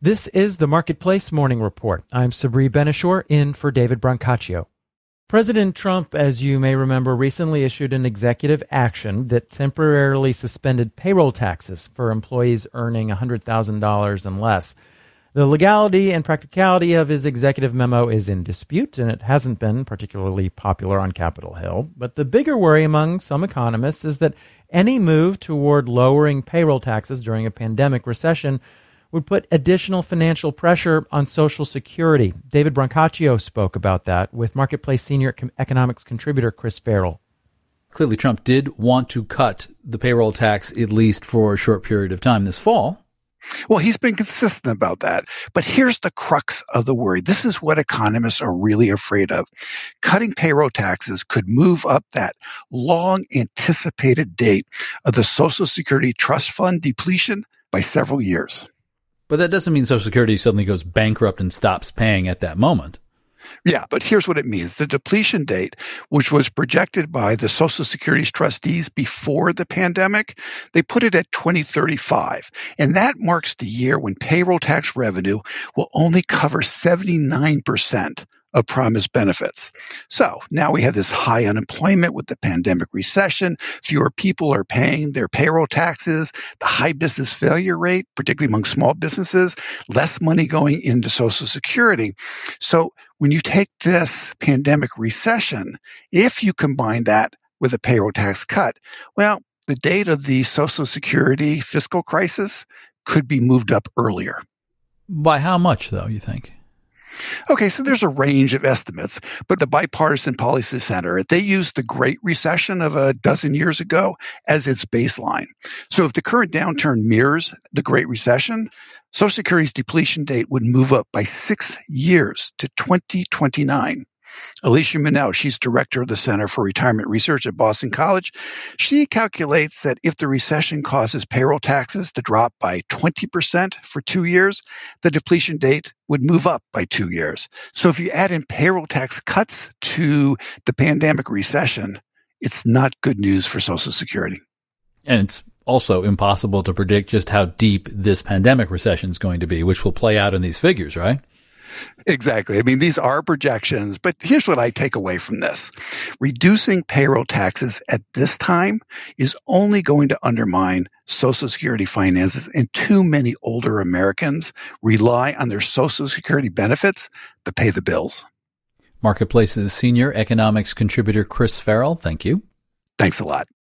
This is the Marketplace Morning Report. I'm Sabri Benishore in for David Brancaccio. President Trump, as you may remember, recently issued an executive action that temporarily suspended payroll taxes for employees earning $100,000 and less. The legality and practicality of his executive memo is in dispute, and it hasn't been particularly popular on Capitol Hill. But the bigger worry among some economists is that any move toward lowering payroll taxes during a pandemic recession would put additional financial pressure on Social Security. David Brancaccio spoke about that with Marketplace senior economics contributor Chris Farrell. Clearly, Trump did want to cut the payroll tax at least for a short period of time this fall. Well, he's been consistent about that. But here's the crux of the worry. This is what economists are really afraid of. Cutting payroll taxes could move up that long anticipated date of the Social Security Trust Fund depletion by several years. But that doesn't mean Social Security suddenly goes bankrupt and stops paying at that moment. Yeah, but here's what it means. The depletion date, which was projected by the Social Security's trustees before the pandemic, they put it at 2035. And that marks the year when payroll tax revenue will only cover 79% of promised benefits. So now we have this high unemployment with the pandemic recession. Fewer people are paying their payroll taxes, the high business failure rate, particularly among small businesses, less money going into Social Security. So when you take this pandemic recession, if you combine that with a payroll tax cut, well, the date of the Social Security fiscal crisis could be moved up earlier. By how much, though, you think? Okay, so there's a range of estimates, but the Bipartisan Policy Center, they used the Great Recession of a dozen years ago as its baseline. So if the current downturn mirrors the Great Recession, Social Security's depletion date would move up by 6 years to 2029. Alicia Minnell, she's director of the Center for Retirement Research at Boston College. She calculates that if the recession causes payroll taxes to drop by 20% for 2 years, the depletion date would move up by 2 years. So if you add in payroll tax cuts to the pandemic recession, it's not good news for Social Security. And it's also impossible to predict just how deep this pandemic recession is going to be, which will play out in these figures, right? Exactly. I mean, these are projections, but here's what I take away from this. Reducing payroll taxes at this time is only going to undermine Social Security finances, and too many older Americans rely on their Social Security benefits to pay the bills. Marketplace's senior economics contributor Chris Farrell, thank you. Thanks a lot.